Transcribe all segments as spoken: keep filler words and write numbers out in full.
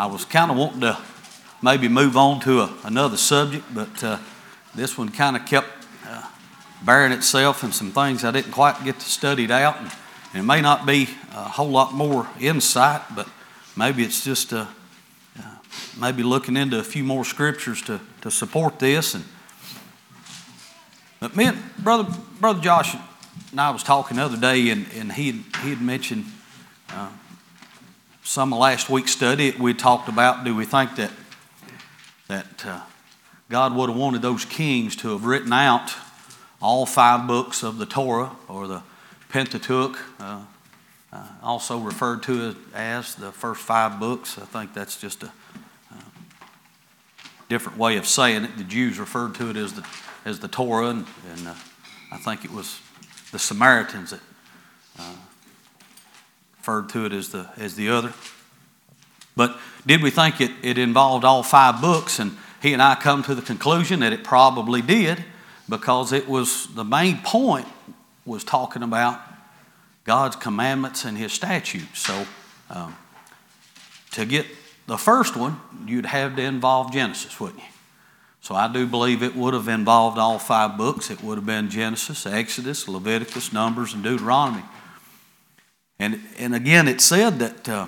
I was kind of wanting to maybe move on to a, another subject, but uh, this one kind of kept uh, bearing itself and some things I didn't quite get to study it out. And, and it may not be a whole lot more insight, but maybe it's just uh, uh, maybe looking into a few more scriptures to, to support this. And but me and brother brother Josh and I was talking the other day, and, and he had, he had mentioned uh, some of last week's study. We talked about, do we think that that uh, God would have wanted those kings to have written out all five books of the Torah, or the Pentateuch, uh, uh, also referred to it as the first five books. I think that's just a uh, different way of saying it. The Jews referred to it as the as the Torah, and, and uh, I think it was the Samaritans that uh, referred to it as the as the other. But did we think it, it involved all five books? And he and I come to the conclusion that it probably did, because it was the main point was talking about God's commandments and His statutes. So um, to get the first one, you'd have to involve Genesis, wouldn't you? So I do believe it would have involved all five books. It would have been Genesis, Exodus, Leviticus, Numbers, and Deuteronomy. And and again, it said that uh,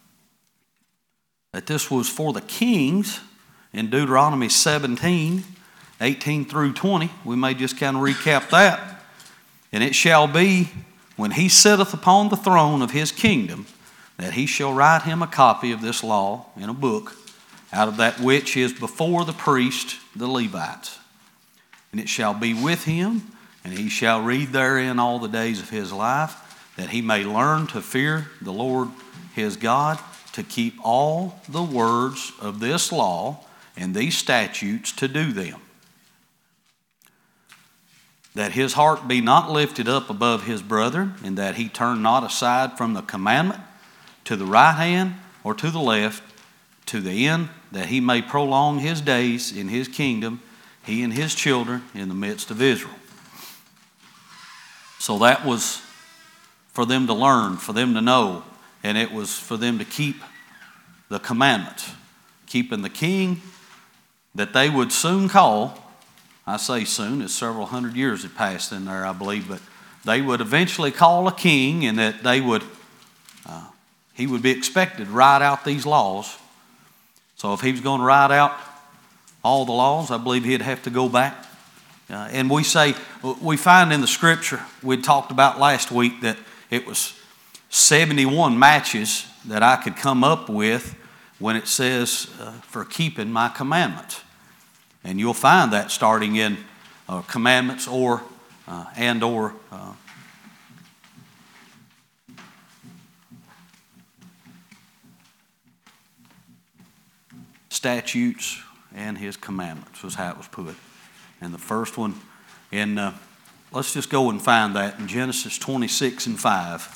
that this was for the kings in Deuteronomy seventeen, eighteen through twenty. We may just kind of recap that. And it shall be, when he sitteth upon the throne of his kingdom, that he shall write him a copy of this law in a book, out of that which is before the priest, the Levites. And it shall be with him, and he shall read therein all the days of his life, that he may learn to fear the Lord his God, to keep all the words of this law and these statutes to do them. That his heart be not lifted up above his brethren, and that he turn not aside from the commandment to the right hand or to the left, to the end that he may prolong his days in his kingdom, he and his children in the midst of Israel. So that was for them to learn, for them to know, and it was for them to keep the commandments. Keeping the king that they would soon call, I say soon, as several hundred years had passed in there, I believe, but they would eventually call a king, and that they would, uh, he would be expected to write out these laws. So if he was going to write out all the laws, I believe he'd have to go back. Uh, and we say, we find in the scripture, we talked about last week, that it was seventy-one matches that I could come up with when it says uh, for keeping my commandments. And you'll find that starting in uh, commandments or uh, and or uh, statutes and his commandments was how it was put. And the first one in, uh, let's just go and find that in Genesis twenty-six and five.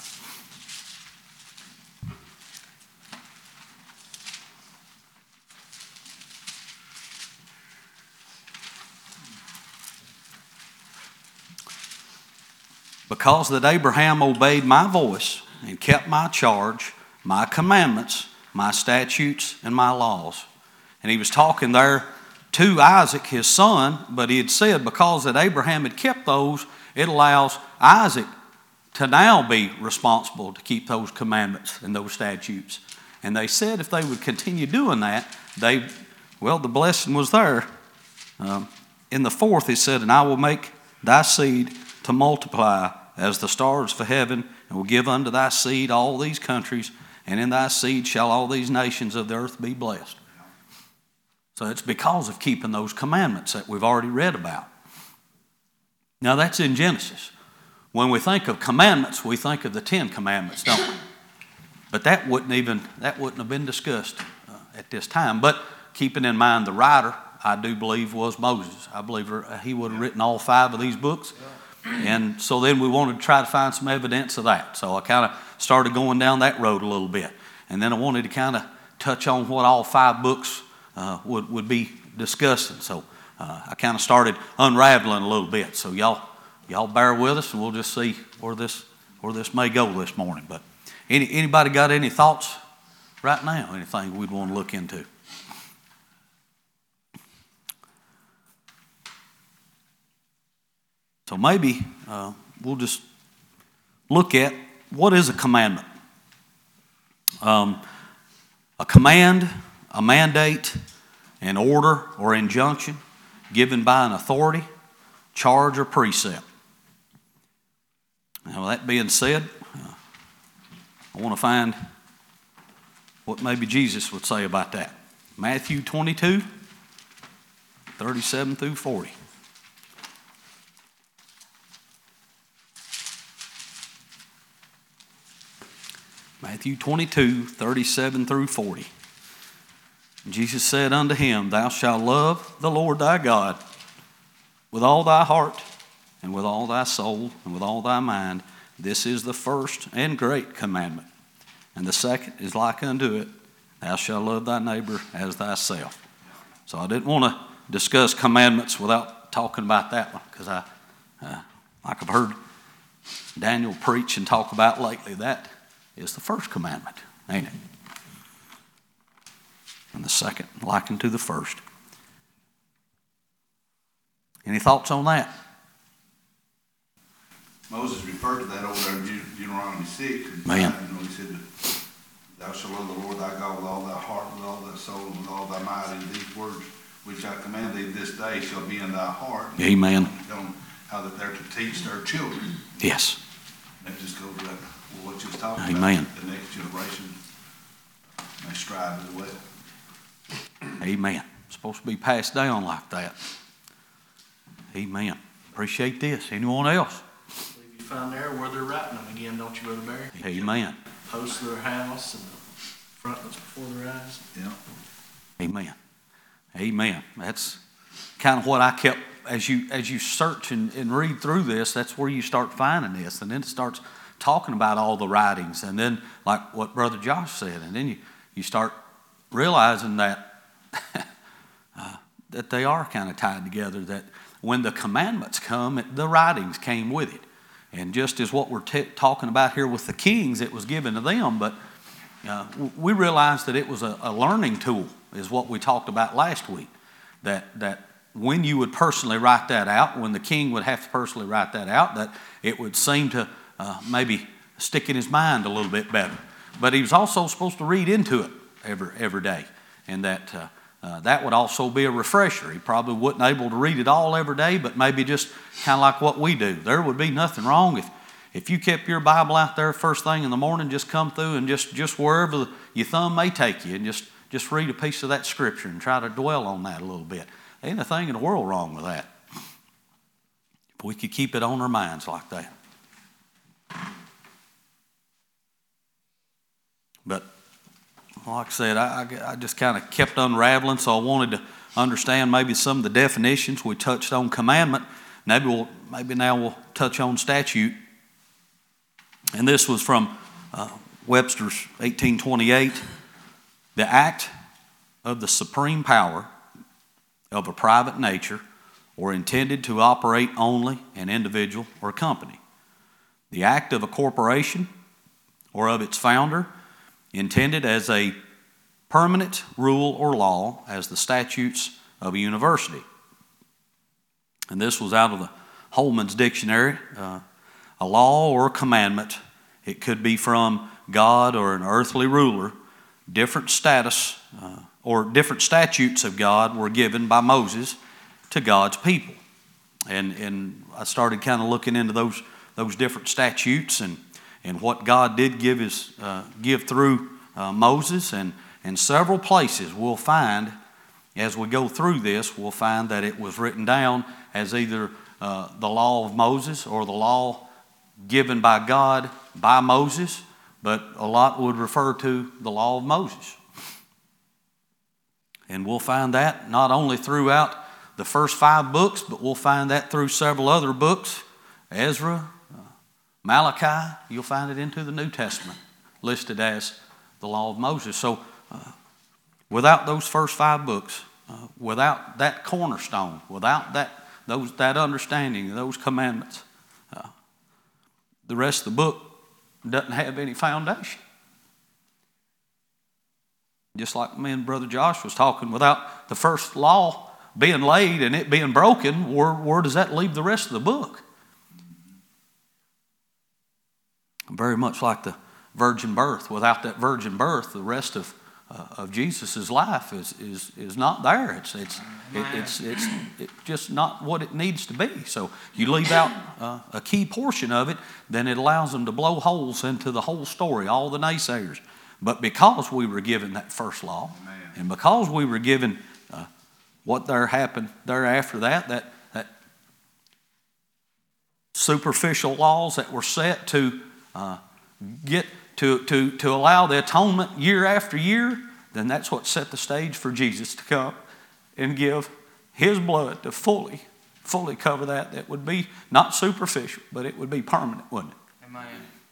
Because that Abraham obeyed my voice and kept my charge, my commandments, my statutes, and my laws. And he was talking there to Isaac, his son, but he had said because that Abraham had kept those, it allows Isaac to now be responsible to keep those commandments and those statutes. And they said if they would continue doing that, they, well, the blessing was there. Um, in the fourth, he said, and I will make thy seed to multiply as the stars of heaven, and will give unto thy seed all these countries, and in thy seed shall all these nations of the earth be blessed. So it's because of keeping those commandments that we've already read about. Now that's in Genesis. When we think of commandments, we think of the Ten Commandments, don't we? But that wouldn't even that wouldn't have been discussed uh, at this time. But keeping in mind the writer, I do believe was Moses. I believe he would have written all five of these books. And so then we wanted to try to find some evidence of that. So I kind of started going down that road a little bit. And then I wanted to kind of touch on what all five books uh, would, would be discussing. So uh, I kind of started unraveling a little bit. So y'all y'all bear with us, and we'll just see where this where this may go this morning. But any, anybody got any thoughts right now, anything we'd want to look into. So maybe uh, we'll just look at what is a commandment. Um, a command, a mandate, an order or injunction given by an authority, charge, or precept. Now, that being said, uh, I want to find what maybe Jesus would say about that. Matthew twenty-two, thirty-seven through forty. Matthew twenty-two, thirty-seven through forty. Jesus said unto him, Thou shalt love the Lord thy God with all thy heart, and with all thy soul, and with all thy mind. This is the first and great commandment. And the second is like unto it, Thou shalt love thy neighbor as thyself. So I didn't want to discuss commandments without talking about that one, because I, uh, like I've heard Daniel preach and talk about lately, that is the first commandment, ain't it? And the second, like unto the first. Any thoughts on that? Moses referred to that over there in Deuteronomy six. Man. You know, he said, Thou shalt love the Lord thy God with all thy heart, with all thy soul, and with all thy might. And these words which I command thee this day shall be in thy heart. Amen. Tell them how that they're to teach their children. Yes. That just goes to what you was talking Amen. about. The next generation may strive as well. Amen. It's supposed to be passed down like that. Amen. Appreciate this. Anyone else? You find there where they're writing them again, don't you, Brother Barry? Amen. Post their house and the frontlets before their eyes. Yeah. Amen. Amen. That's kind of what I kept, as you as you search and, and read through this, that's where you start finding this. And then it starts talking about all the writings. And then, like what Brother Josh said, and then you, you start realizing that uh, that they are kind of tied together, that when the commandments come, it, the writings came with it. And just as what we're t- talking about here with the kings, it was given to them, but uh, we realized that it was a, a learning tool, is what we talked about last week. That that when you would personally write that out, when the king would have to personally write that out, that it would seem to uh, maybe stick in his mind a little bit better. But he was also supposed to read into it every every day, and that uh, uh, that would also be a refresher. He probably wasn't able to read it all every day, but maybe just kind of like what we do. There would be nothing wrong if if you kept your Bible out there first thing in the morning, just come through and just just wherever your thumb may take you, and just just read a piece of that scripture and try to dwell on that a little bit. Ain't a thing in the world wrong with that. If we could keep it on our minds like that. But like I said, I, I just kind of kept unraveling, so I wanted to understand maybe some of the definitions. We touched on commandment. Maybe we'll maybe now we'll touch on statute. And this was from uh, Webster's eighteen twenty-eight. The act of the supreme power of a private nature, or intended to operate only an individual or company. The act of a corporation or of its founder, intended as a permanent rule or law, as the statutes of a university. And this was out of the Holman's Dictionary. Uh, a law or a commandment, it could be from God or an earthly ruler. Different status uh, or different statutes of God were given by Moses to God's people. And and I started kind of looking into those those different statutes and, and what God did give his uh, give through uh, Moses. And in several places we'll find, as we go through this, we'll find that it was written down as either uh, the law of Moses or the law given by God by Moses, but a lot would refer to the law of Moses. And we'll find that not only throughout the first five books, but we'll find that through several other books. Ezra, uh, Malachi, you'll find it into the New Testament, listed as the law of Moses. So uh, without those first five books, uh, without that cornerstone, without that those that understanding, those commandments, uh, the rest of the book doesn't have any foundation. Just like me and Brother Josh was talking, without the first law being laid and it being broken, where, where does that leave the rest of the book? Very much like the virgin birth. Without that virgin birth, the rest of uh, of Jesus' life is is is not there. It's it's it, it's it's it's just not what it needs to be. So you leave out uh, a key portion of it, then it allows them to blow holes into the whole story, all the naysayers. But because we were given that first law, Amen. And because we were given uh, what there happened thereafter that, that that superficial laws that were set to uh, get to to to allow the atonement year after year, then that's what set the stage for Jesus to come and give His blood to fully fully cover that. That would be not superficial, but it would be permanent, wouldn't it? Amen.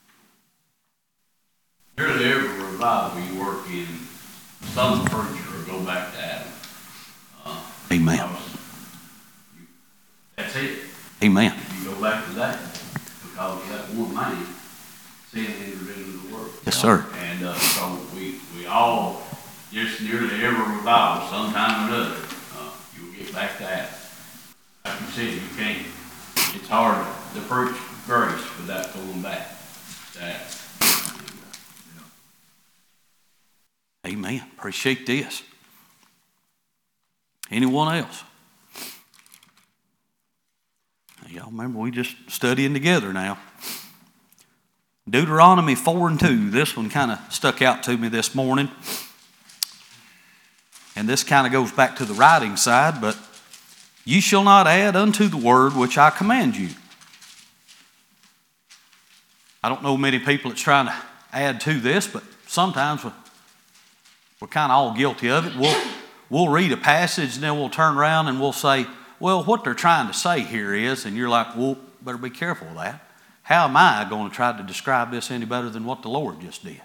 Nearly every revival you work in, some preacher will go back to Adam. Uh, Amen. You, that's it. Amen. You go back to that because that one man, sin entered into the world. Yes, sir. And uh, so we we all, just nearly every revival, sometime or another, uh, you'll get back to Adam. Like you said, you can't. It's hard to preach grace without going back to Adam. Amen. Appreciate this. Anyone else? Y'all remember we just studying together now. Deuteronomy four and two. This one kind of stuck out to me this morning. And this kind of goes back to the writing side, but you shall not add unto the word which I command you. I don't know many people that's trying to add to this, but sometimes we We're kind of all guilty of it. We'll, we'll read a passage and then we'll turn around and we'll say, well, what they're trying to say here is, and you're like, well, better be careful of that. How am I going to try to describe this any better than what the Lord just did?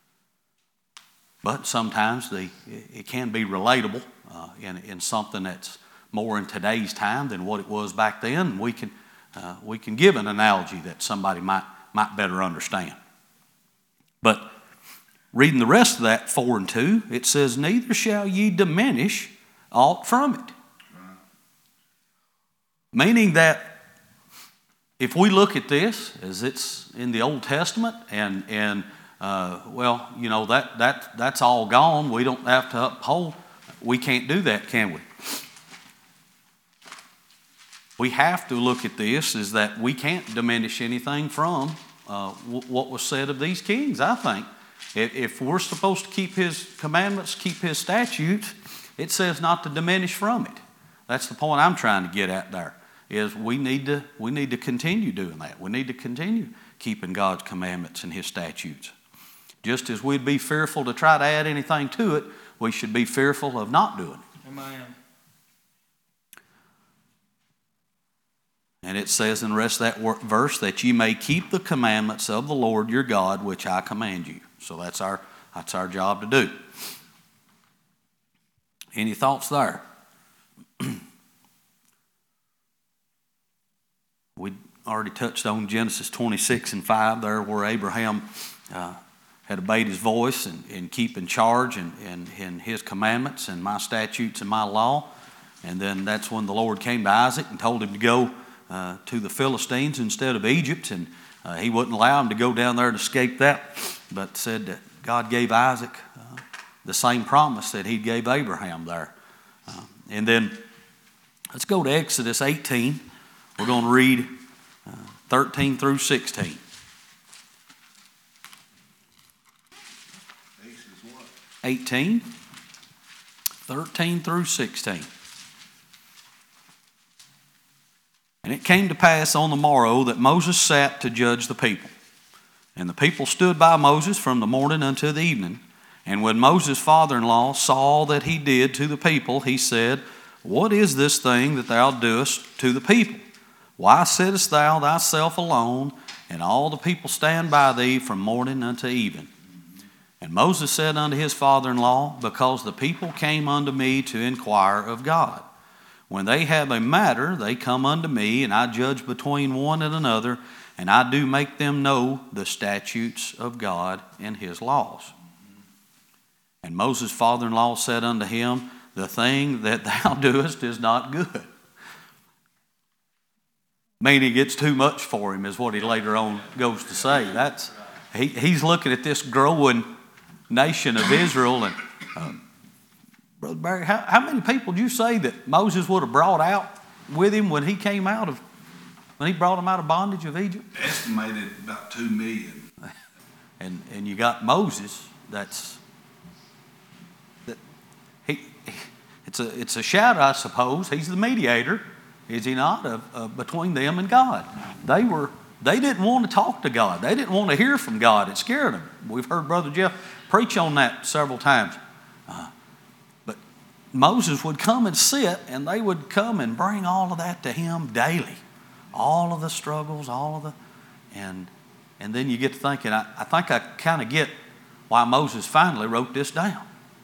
But sometimes the, it can be relatable uh, in, in something that's more in today's time than what it was back then. We can, uh, we can give an analogy that somebody might, might better understand. But reading the rest of that, four and two, it says, neither shall ye diminish aught from it. Right. Meaning that if we look at this as it's in the Old Testament and, and uh, well, you know, that, that that's all gone. We don't have to uphold. We can't do that, can we? We have to look at this as that we can't diminish anything from uh, w- what was said of these kings, I think. If we're supposed to keep His commandments, keep His statutes, it says not to diminish from it. That's the point I'm trying to get at there, is we need to, we need to continue doing that. We need to continue keeping God's commandments and His statutes. Just as we'd be fearful to try to add anything to it, we should be fearful of not doing it. Amen. And it says in the rest of that verse that you may keep the commandments of the Lord your God, which I command you. So that's our that's our job to do. Any thoughts there? We already touched on Genesis twenty-six and five there, where Abraham uh, had obeyed his voice and, and keep in charge and, and, and his commandments and my statutes and my law. And then that's when the Lord came to Isaac and told him to go uh, to the Philistines instead of Egypt. And uh, he wouldn't allow him to go down there to escape that, but said that God gave Isaac uh, the same promise that He gave Abraham there. Uh, and then let's go to Exodus eighteen. We're going to read uh, thirteen through sixteen. Exodus what? eighteen, thirteen through sixteen. And it came to pass on the morrow that Moses sat to judge the people. And the people stood by Moses from the morning until the evening. And when Moses' father-in-law saw all that he did to the people, he said, what is this thing that thou doest to the people? Why sittest thou thyself alone, and all the people stand by thee from morning unto even? And Moses said unto his father-in-law, because the people came unto me to inquire of God. When they have a matter, they come unto me, and I judge between one and another, and I do make them know the statutes of God and His laws. And Moses' father-in-law said unto him, the thing that thou doest is not good. Meaning it's too much for him, is what he later on goes to say. That's he, he's looking at this growing nation of Israel, and uh, Brother Barry, how, how many people do you say that Moses would have brought out with him when he came out of, when he brought them out of bondage of Egypt? Estimated about two million. And and you got Moses. That's that. He, it's a it's a shadow, I suppose. He's the mediator. Is he not, of, of between them and God? They were. They didn't want to talk to God. They didn't want to hear from God. It scared them. We've heard Brother Jeff preach on that several times. Uh, but Moses would come and sit, and they would come and bring all of that to him daily, all of the struggles, all of the, and and then you get to thinking. I, I think I kind of get why Moses finally wrote this down.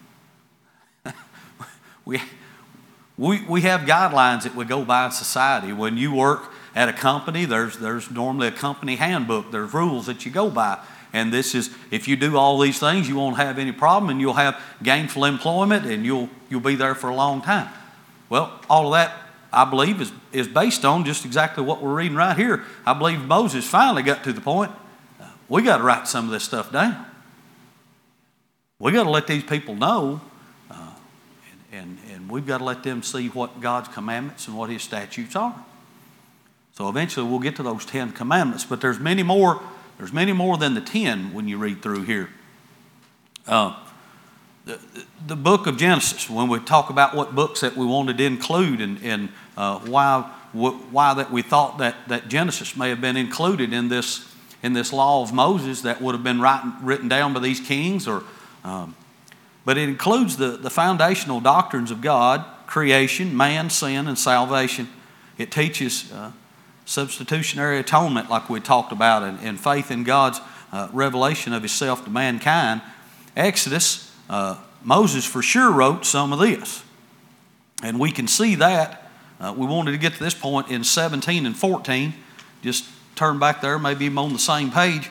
we. We we have guidelines that we go by in society. When you work at a company, there's there's normally a company handbook. There's rules that you go by. And this is, if you do all these things, you won't have any problem, and you'll have gainful employment, and you'll you'll be there for a long time. Well, all of that, I believe, is, is based on just exactly what we're reading right here. I believe Moses finally got to the point, uh, we got to write some of this stuff down. We got to let these people know. And, and we've got to let them see what God's commandments and what His statutes are. So eventually we'll get to those Ten Commandments, but there's many more. There's many more than the ten when you read through here. Uh, the, the book of Genesis, when we talk about what books that we wanted to include and, and uh, why why that we thought that, that Genesis may have been included in this in this law of Moses that would have been written, written down by these kings, or um, but it includes the, the foundational doctrines of God, creation, man, sin, and salvation. It teaches uh, substitutionary atonement, like we talked about, and, and faith in God's uh, revelation of Himself to mankind. Exodus, uh, Moses for sure wrote some of this. And we can see that. Uh, we wanted to get to this point in seventeen and fourteen. Just turn back there, maybe I'm on the same page.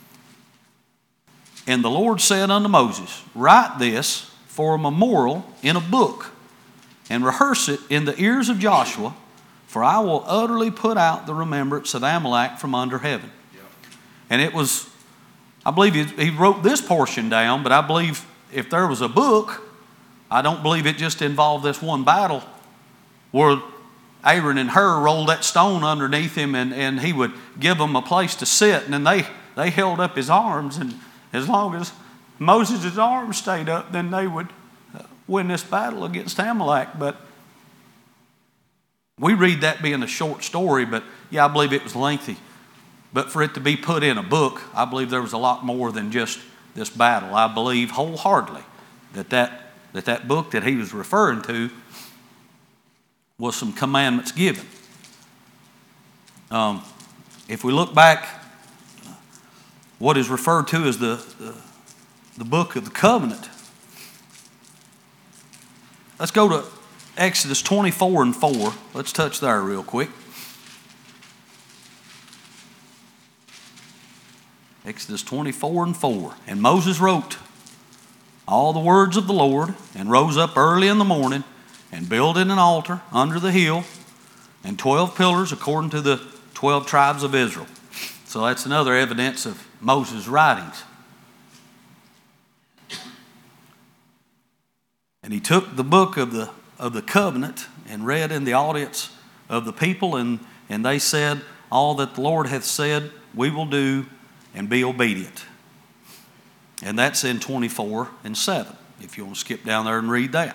And the Lord said unto Moses, write this for a memorial in a book, and rehearse it in the ears of Joshua, for I will utterly put out the remembrance of Amalek from under heaven. Yep. And it was, I believe he, he wrote this portion down, but I believe if there was a book, I don't believe it just involved this one battle where Aaron and Hur rolled that stone underneath him, and, and he would give them a place to sit, and then they, they held up his arms, and as long as Moses' arms stayed up, then they would win this battle against Amalek. But we read that being a short story, but yeah, I believe it was lengthy. But for it to be put in a book, I believe there was a lot more than just this battle. I believe wholeheartedly that that, that, that book that he was referring to was some commandments given. Um, if we look back, what is referred to as the, the, the book of the covenant. Let's go to Exodus twenty-four and four. Let's touch there real quick. Exodus twenty-four and four. And Moses wrote all the words of the Lord, and rose up early in the morning, and builded an altar under the hill, and twelve pillars according to the twelve tribes of Israel. So that's another evidence of Moses' writings. And he took the book of the of the covenant and read in the audience of the people, and, and they said, all that the Lord hath said we will do, and be obedient. And that's in twenty-four and seven, if you want to skip down there and read that.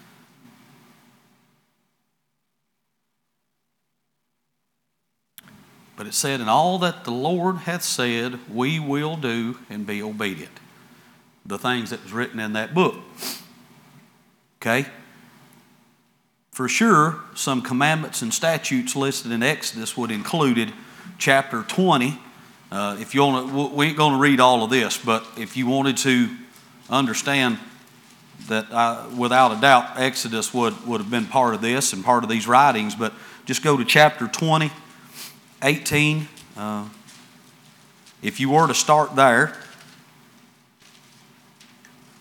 But it said, and all that the Lord hath said, we will do, and be obedient. The things that was written in that book. Okay? For sure, some commandments and statutes listed in Exodus would included chapter twenty. Uh, if you want to, we ain't going to read all of this, but if you wanted to understand that, I, without a doubt, Exodus would, would have been part of this and part of these writings. But just go to chapter twenty. eighteen, uh, if you were to start there,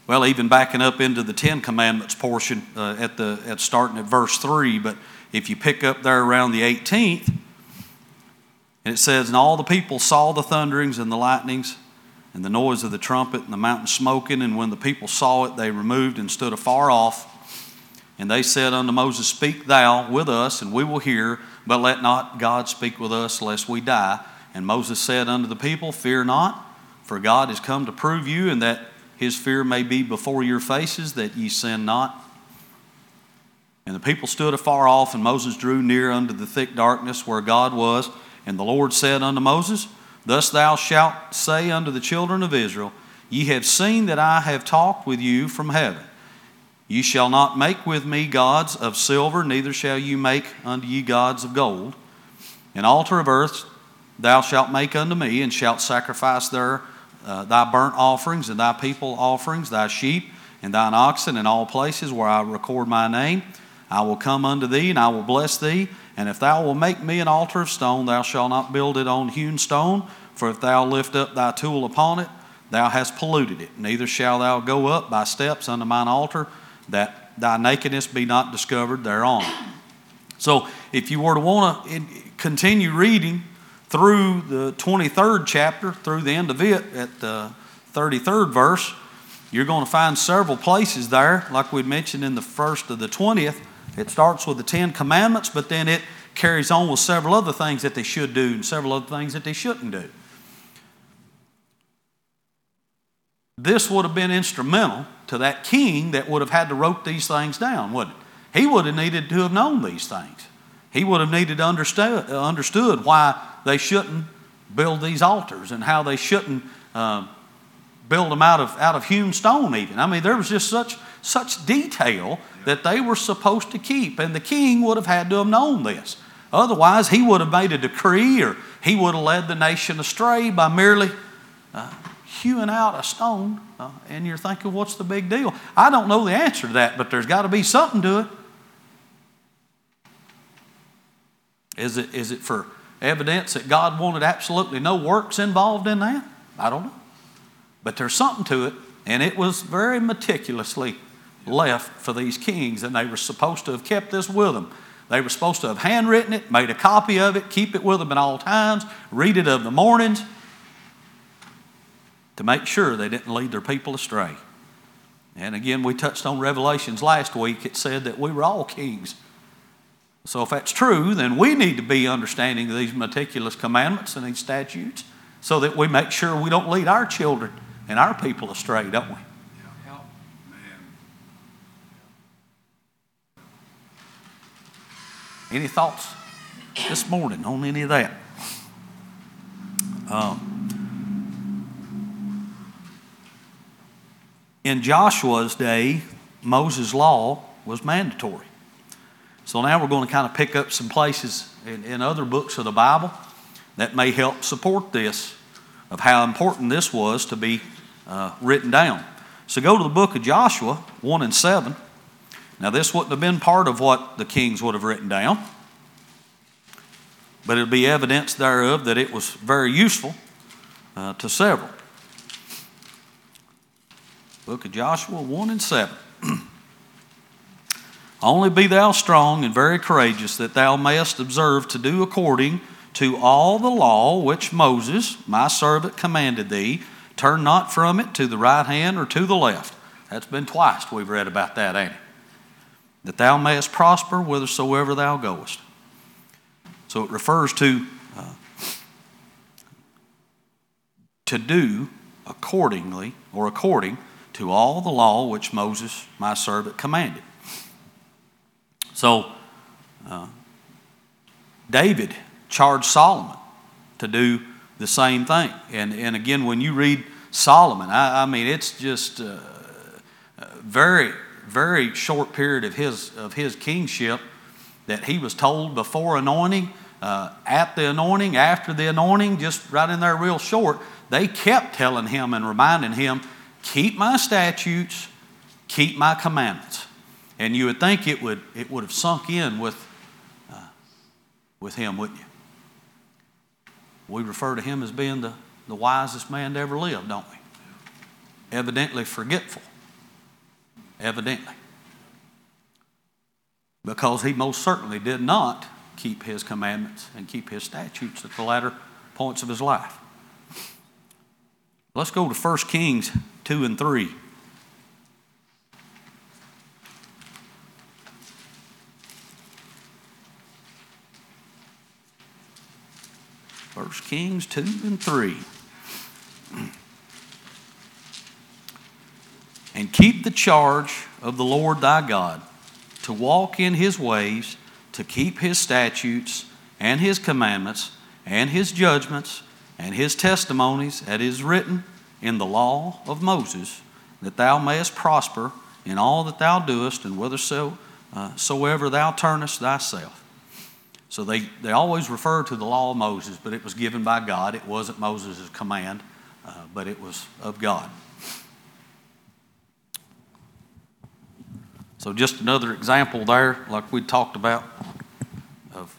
well, even backing up into the Ten Commandments portion uh, at the at starting at verse three, but if you pick up there around the eighteenth, and it says, and all the people saw the thunderings and the lightnings and the noise of the trumpet and the mountain smoking, and when the people saw it, they removed and stood afar off. And they said unto Moses, speak thou with us, and we will hear, but let not God speak with us, lest we die. And Moses said unto the people, fear not, for God is come to prove you, and that his fear may be before your faces, that ye sin not. And the people stood afar off, and Moses drew near unto the thick darkness where God was. And the Lord said unto Moses, thus thou shalt say unto the children of Israel, ye have seen that I have talked with you from heaven. Ye shall not make with me gods of silver, neither shall you make unto ye gods of gold. An altar of earth thou shalt make unto me, and shalt sacrifice there uh, thy burnt offerings and thy people offerings, thy sheep and thine oxen in all places where I record my name. I will come unto thee, and I will bless thee. And if thou wilt make me an altar of stone, thou shalt not build it on hewn stone. For if thou lift up thy tool upon it, thou hast polluted it. Neither shalt thou go up by steps unto mine altar, that thy nakedness be not discovered thereon. So if you were to want to continue reading through the twenty-third chapter, through the end of it at the thirty-third verse, you're going to find several places there, like we mentioned in the first of the twentieth. It starts with the Ten Commandments, but then it carries on with several other things that they should do and several other things that they shouldn't do. This would have been instrumental to that king that would have had to wrote these things down, wouldn't it? He would have needed to have known these things. He would have needed to understand, understood why they shouldn't build these altars and how they shouldn't uh, build them out of, out of hewn stone even. I mean, there was just such, such detail that they were supposed to keep, and the king would have had to have known this. Otherwise, he would have made a decree, or he would have led the nation astray by merely uh, hewing out a stone, uh, and you're thinking, what's the big deal? I don't know the answer to that, but there's got to be something to it. Is it, is it for evidence that God wanted absolutely no works involved in that? I don't know. But there's something to it, and it was very meticulously left for these kings, and they were supposed to have kept this with them. They were supposed to have handwritten it, made a copy of it, keep it with them at all times, read it of the mornings, to make sure they didn't lead their people astray. And again, we touched on Revelations last week. It said that we were all kings. So if that's true, then we need to be understanding of these meticulous commandments and these statutes so that we make sure we don't lead our children and our people astray, don't we? Yeah. Man. Any thoughts this morning on any of that? Um, in Joshua's day, Moses' law was mandatory. So now we're going to kind of pick up some places in, in other books of the Bible that may help support this, of how important this was to be uh, written down. So go to the book of Joshua, one and seven. Now this wouldn't have been part of what the kings would have written down, but it'll be evidence thereof that it was very useful uh, to several. Book of Joshua, one and seven. Only be thou strong and very courageous, that thou mayest observe to do according to all the law which Moses, my servant, commanded thee. Turn not from it to the right hand or to the left. That's been twice we've read about that, ain't it? That thou mayest prosper whithersoever thou goest. So it refers to uh, to do accordingly, or according to all the law which Moses, my servant, commanded. So, uh, David charged Solomon to do the same thing. And, and again, when you read Solomon, I, I mean, it's just uh, a very, very short period of his, of his kingship that he was told before anointing, uh, at the anointing, after the anointing, just right in there real short. They kept telling him and reminding him, keep my statutes, keep my commandments. And you would think it would it would have sunk in with uh, with him, wouldn't you? We refer to him as being the, the wisest man to ever live, don't we? Evidently forgetful evidently. Because he most certainly did not keep his commandments and keep his statutes at the latter points of his life. Let's go to First Kings two and three. First Kings two and three. And keep the charge of the Lord thy God, to walk in his ways, to keep his statutes and his commandments and his judgments and his testimonies that is written in the law of Moses, that thou mayest prosper in all that thou doest, and whithersoever uh, soever thou turnest thyself. So they, they always refer to the law of Moses, but it was given by God. It wasn't Moses' command, uh, but it was of God. So just another example there, like we talked about, of,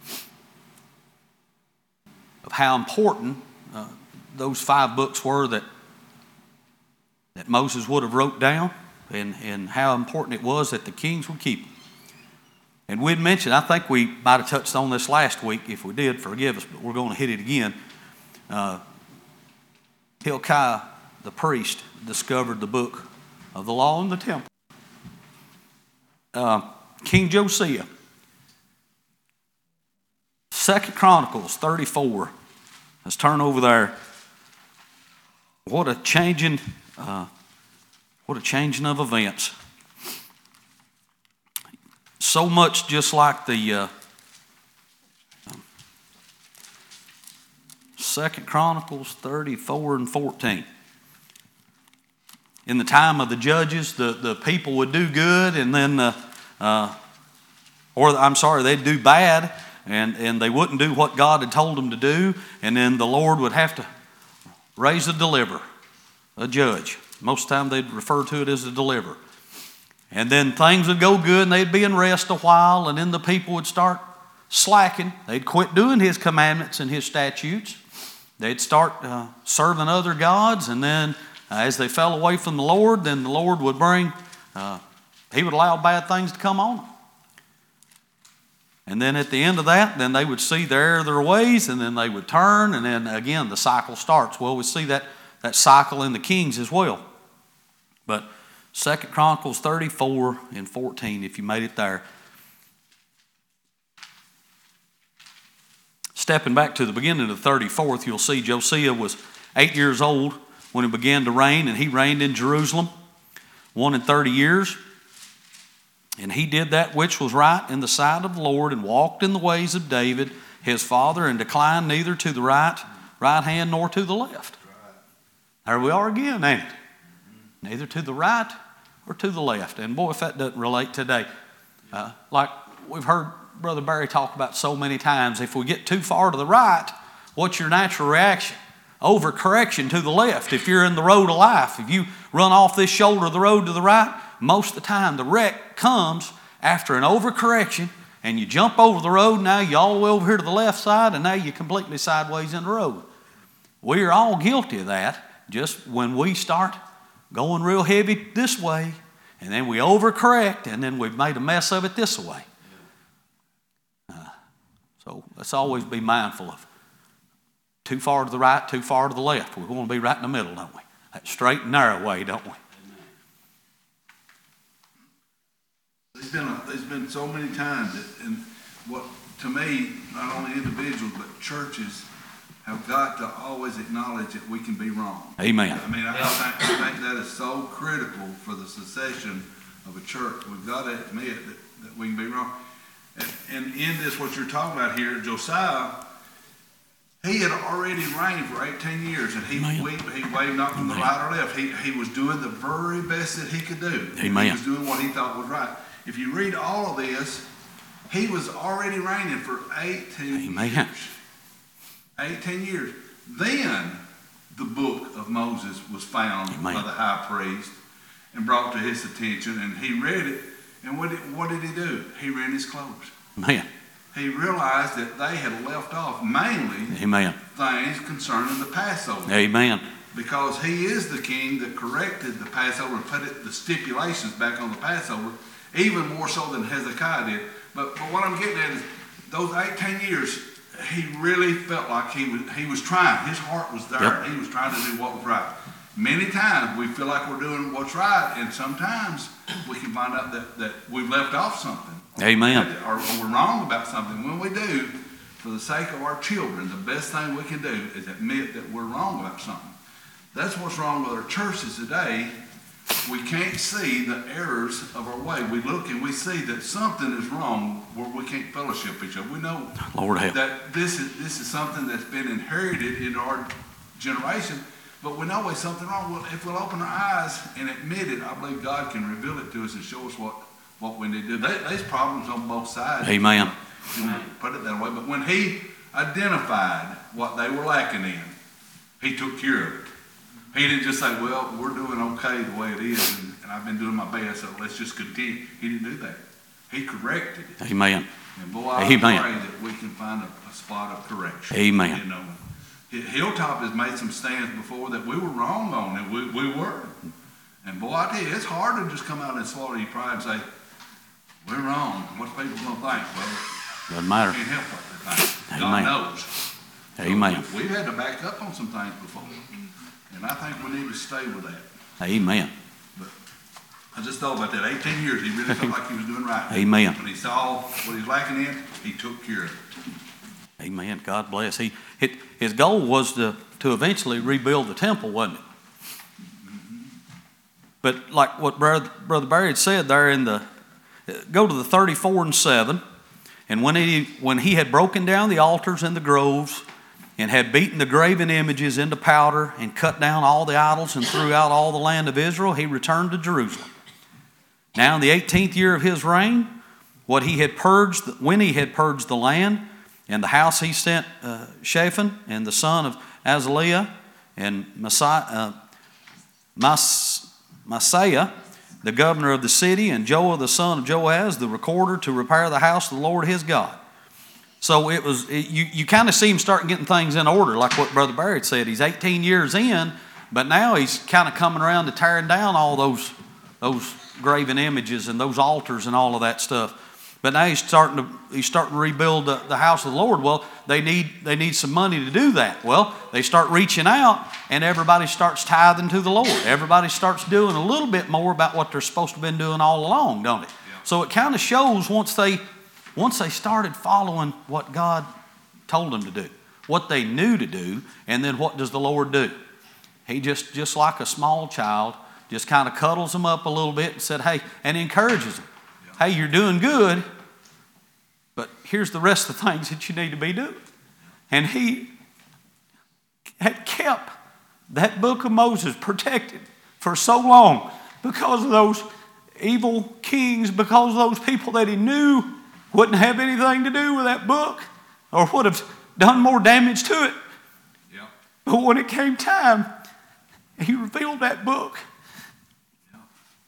of how important uh, those five books were that, that Moses would have wrote down, and, and how important it was that the kings would keep them. And we'd mentioned, I think we might have touched on this last week. If we did, forgive us, but we're going to hit it again. Uh, Hilkiah, the priest, discovered the book of the law in the temple. Uh, King Josiah, Second Chronicles thirty-four. Let's turn over there. What a changing, uh, what a changing of events. So much just like the uh, Second Chronicles thirty-four and fourteen. In the time of the judges, the, the people would do good, and then, uh, uh, or I'm sorry, they'd do bad, and, and they wouldn't do what God had told them to do, and then the Lord would have to raise a deliverer, a judge. Most of the time they'd refer to it as a deliverer. And then things would go good, and they'd be in rest a while, and then the people would start slacking. They'd quit doing his commandments and his statutes. They'd start uh, serving other gods, and then uh, as they fell away from the Lord, then the Lord would bring, uh, he would allow bad things to come on them. And then at the end of that, then they would see the error of their ways, and then they would turn, and then again the cycle starts. Well, we see that, that cycle in the Kings as well. But Second Chronicles thirty-four and fourteen, if you made it there. Stepping back to the beginning of the thirty-fourth, you'll see Josiah was eight years old when he began to reign, and he reigned in Jerusalem one and thirty years. And he did that which was right in the sight of the Lord, and walked in the ways of David his father, and declined neither to the right, right hand nor to the left. There we are again, ain't it? Neither to the right or to the left. And boy, if that doesn't relate today. Uh, like we've heard Brother Barry talk about so many times, if we get too far to the right, what's your natural reaction? Overcorrection to the left. If you're in the road of life, if you run off this shoulder of the road to the right, most of the time the wreck comes after an overcorrection, and you jump over the road. Now you're all the way over here to the left side, and now you're completely sideways in the road. We are all guilty of that. Just when we start going real heavy this way, and then we overcorrect, and then we've made a mess of it this way. Uh, so let's always be mindful of too far to the right, too far to the left. We want to be right in the middle, don't we? That straight and narrow way, don't we? There's been, a, there's been so many times that, and what, to me, not only individuals, but churches have got to always acknowledge that we can be wrong. Amen. I mean, I, think, I think that is so critical for the succession of a church. We've got to admit that, that we can be wrong. And, and in this, what you're talking about here, Josiah, he had already reigned for eighteen years, and he, we, he waved not from the right or left. He, he was doing the very best that he could do. Amen. He was doing what he thought was right. If you read all of this, he was already reigning for eighteen Amen. years. eighteen years. Then the book of Moses was found Amen. by the high priest and brought to his attention, and he read it. And what did, what did he do? He rent his clothes. Amen. He realized that they had left off mainly Amen. things concerning the Passover. Amen. because he is the king that corrected the Passover and put it, the stipulations back on the Passover, even more so than Hezekiah did. But, but what I'm getting at is those eighteen years, he really felt like he was, he was trying. His heart was there. Yep. He was trying to do what was right. Many times we feel like we're doing what's right, and sometimes we can find out that, that we've left off something. Amen. Or, or we're wrong about something. When we do, for the sake of our children, the best thing we can do is admit that we're wrong about something. That's what's wrong with our churches today. We can't see the errors of our way. We look and we see that something is wrong where we can't fellowship each other. We know Lord help. that this is this is something that's been inherited in our generation, but we know there's something wrong. Well, if we'll open our eyes and admit it, I believe God can reveal it to us and show us what, what we need to do. There, there's problems on both sides. Amen. You know, put it that way. But when he identified what they were lacking in, he took care of it. He didn't just say, well, we're doing okay the way it is, and, and I've been doing my best, so let's just continue. He didn't do that. He corrected it. Amen. And boy, I Amen. pray that we can find a, a spot of correction. Amen. You know, Hilltop has made some stands before that we were wrong on, and we, we were. And boy, I tell you, it's hard to just come out and swallow your pride and say, we're wrong. What's people going to think? Well, Doesn't matter. can't help what they think. Amen. God knows. Amen. So we, we've had to back up on some things before. And I think we need to stay with that. Amen. But I just thought about that. eighteen years, he really felt like he was doing right. Amen. When he saw what he's lacking in, he took care of it. Amen. God bless. He, it, his goal was to, to eventually rebuild the temple, wasn't it? But like what Brother, Brother Barry had said there in the, go to the thirty-four and seven, and when he, when he had broken down the altars and the groves, and had beaten the graven images into powder, and cut down all the idols, and threw out all the land of Israel, he returned to Jerusalem. Now in the eighteenth year of his reign, what he had purged, when he had purged the land, and the house he sent uh, Shaphan, and the son of Azaliah, and Messiah, uh, Mas, Messiah, the governor of the city, and Joah the son of Joaz, the recorder, to repair the house of the Lord his God. So it was, it, you, you kind of see him starting getting things in order, like what Brother Barrett said. He's eighteen years in, but now he's kind of coming around to tearing down all those, those graven images and those altars and all of that stuff. But now he's starting to, he's starting to rebuild the, the house of the Lord. Well, they need, they need some money to do that. Well, they start reaching out, and everybody starts tithing to the Lord. Everybody starts doing a little bit more about what they're supposed to have been doing all along, don't it? Yeah. So it kind of shows once they... Once they started following what God told them to do, what they knew to do, and then what does the Lord do? He just, just like a small child, just kind of cuddles them up a little bit and said, hey, and encourages them. Yeah. Hey, you're doing good, but here's the rest of the things that you need to be doing. And he had kept that book of Moses protected for so long because of those evil kings, because of those people that he knew wouldn't have anything to do with that book or would have done more damage to it. Yeah. But when it came time, he revealed that book. Yeah.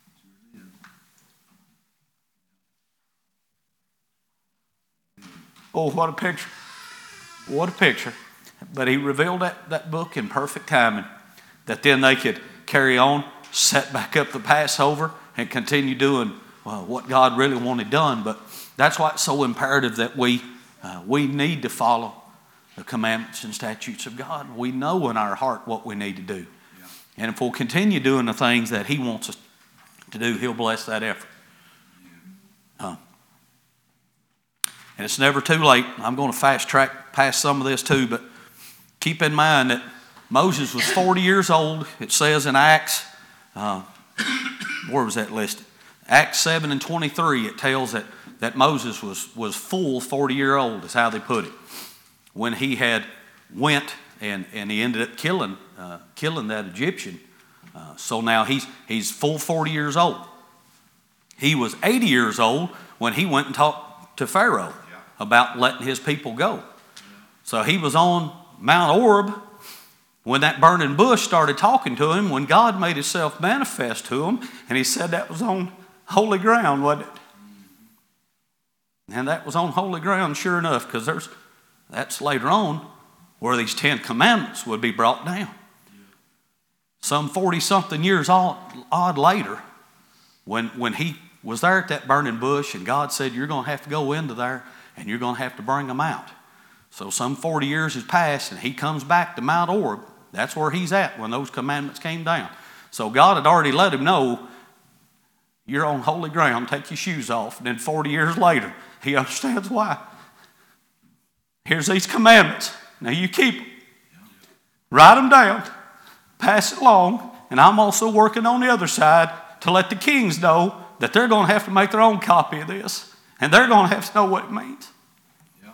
Oh, what a picture. What a picture. But he revealed that, that book in perfect timing, that then they could carry on, set back up the Passover, and continue doing well, what God really wanted done. But that's why it's so imperative that we uh, we need to follow the commandments and statutes of God. We know in our heart what we need to do. Yeah. And if we'll continue doing the things that he wants us to do, he'll bless that effort. Yeah. Uh, and it's never too late. I'm going to fast track past some of this too, but keep in mind that Moses was forty years old. It says in Acts, uh, where was that listed? Acts seven and twenty-three, it tells that, that Moses was, was full forty year old, is how they put it, when he had went and, and he ended up killing uh, killing that Egyptian. Uh, so now he's, he's full forty years old. He was eighty years old when he went and talked to Pharaoh yeah. about letting his people go. Yeah. So he was on Mount Oreb when that burning bush started talking to him, when God made himself manifest to him, and he said that was on holy ground, wasn't it? And that was on holy ground, sure enough, because there's that's later on where these Ten Commandments would be brought down. some forty-something years odd, odd later, when, when he was there at that burning bush and God said, you're going to have to go into there and you're going to have to bring them out. So some forty years has passed and he comes back to Mount Oreb. That's where he's at when those commandments came down. So God had already let him know, you're on holy ground, take your shoes off. And then forty years later, he understands why. Here's these commandments. Now you keep them. Write them down. Pass it along. And I'm also working on the other side to let the kings know that they're going to have to make their own copy of this. And they're going to have to know what it means. Yeah.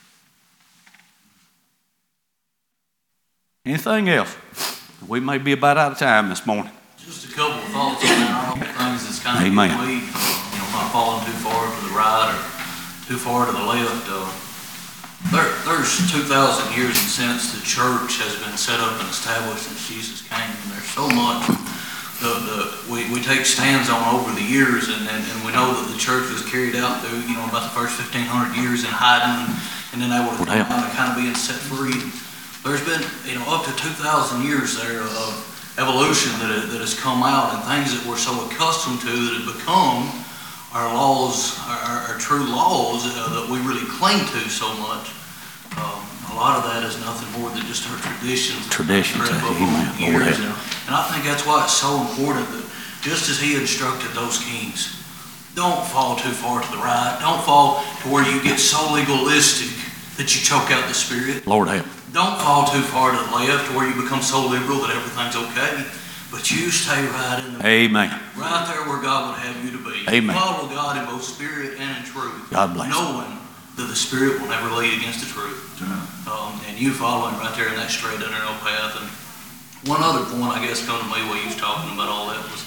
Anything else? We may be about out of time this morning. Just a couple of thoughts on that. All the things that's kind of Amen. weak, uh, you know, not falling too far to the right or too far to the left. Uh, there, there's two thousand years since the church has been set up and established since Jesus came, and there's so much the, the we, we take stands on over the years, and, and, and we know that the church was carried out through, you know, about the first fifteen hundred years in hiding, and, and then able to come out and kind of being set free. There's been, you know, up to two thousand years there of evolution that, that has come out, and things that we're so accustomed to that have become our laws, our, our true laws uh, that we really cling to so much. Um, a lot of that is nothing more than just our traditions. Traditions, that amen. years. And, and I think that's why it's so important that just as he instructed those kings, don't fall too far to the right. Don't fall to where you get so legalistic that you choke out the Spirit. Lord help. Don't fall too far to the left to where you become so liberal that everything's okay. But you stay right in the Amen. right there where God would have you to be. Amen. Follow God in both spirit and in truth. God bless. Knowing that the Spirit will never lead against the truth. Um, and you following right there in that straight and narrow path. And one other point, I guess, come to me while you was talking about all that was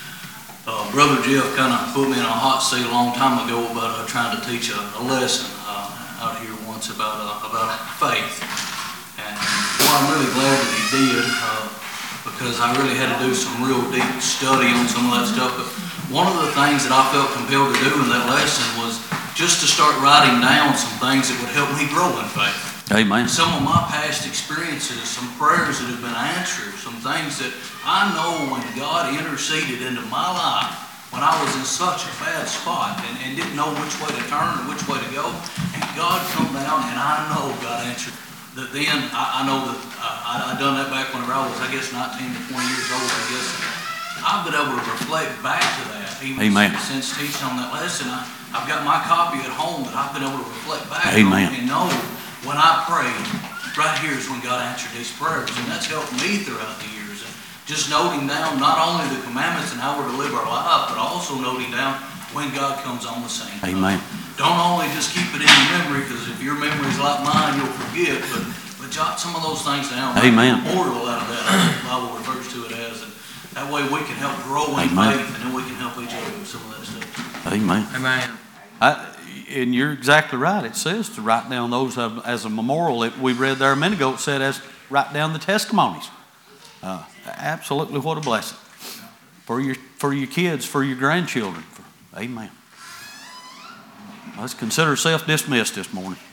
uh, Brother Jeff kind of put me in a hot seat a long time ago about uh, trying to teach a, a lesson uh, out here once about uh, about faith. And well, I'm really glad that he did. Uh, because I really had to do some real deep study on some of that stuff. But one of the things that I felt compelled to do in that lesson was just to start writing down some things that would help me grow in faith. Amen. Some of my past experiences, some prayers that have been answered, some things that I know when God interceded into my life when I was in such a bad spot and, and didn't know which way to turn or which way to go. And God come down and I know God answered. That then, I, I know that I, I done that back whenever I was, I guess, nineteen to twenty years old, I guess. I've been able to reflect back to that. Even Amen. Since, since teaching on that lesson, I, I've got my copy at home that I've been able to reflect back Amen. on and know when I prayed, right here is when God answered these prayers. And that's helped me throughout the years. And just noting down not only the commandments and how we're to live our life, but also noting down when God comes on the scene. Amen. Don't only just keep it in your memory, because if your memory's like mine, you'll forget, but, but jot some of those things down. Amen. Make a memorial out of that, as the Bible refers to it as. And that way we can help grow in Amen. faith, and then we can help each other with some of that stuff. Amen. Amen. I, and you're exactly right. It says to write down those as a memorial. It, we read there a minute ago, it said as write down the testimonies. Uh, absolutely what a blessing. For your, for your kids, for your grandchildren. For, amen. Let's consider ourselves dismissed this morning.